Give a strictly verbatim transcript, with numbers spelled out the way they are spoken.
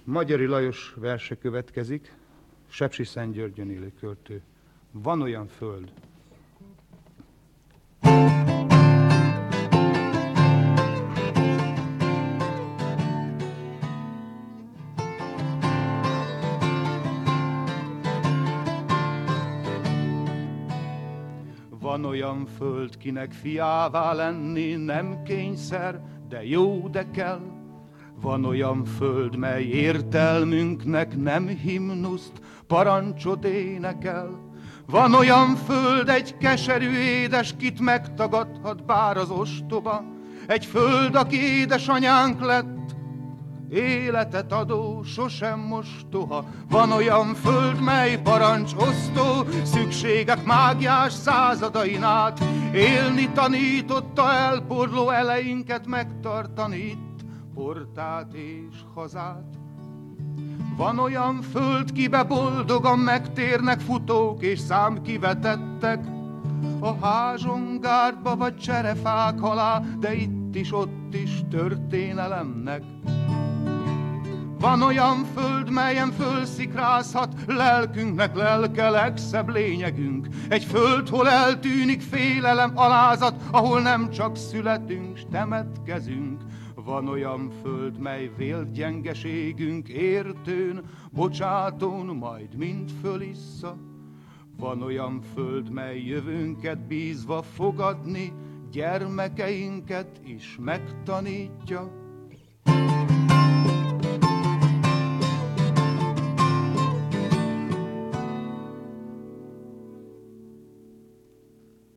Magyari Lajos verse következik, Sepsiszentgyörgyön élő költő. Van olyan föld. Van olyan föld, kinek fiává lenni nem kényszer, de jó, de kell. Van olyan föld, mely értelmünknek nem himnuszt, parancsot énekel. Van olyan föld, egy keserű édes, kit megtagadhat bár az ostoba. Egy föld, aki édesanyánk lett, életet adó, sosem mostoha. Van olyan föld, mely parancsosztó, szükségek mágiás századain át. Élni tanította elporló eleinket, megtartani itt portát és hazát. Van olyan föld, kibe boldogan megtérnek futók és számkivetettek, a házsongárba vagy cserefák alá, de itt is, ott is történelemnek. Van olyan föld, melyen fölszikrázhat lelkünknek lelke, legszebb lényegünk. Egy föld, hol eltűnik félelem, alázat, ahol nem csak születünk, s temetkezünk. Van olyan föld, mely vélt gyengeségünk értőn, bocsátón, majd mind fölissza. Van olyan föld, mely jövőnket bízva fogadni, gyermekeinket is megtanítja.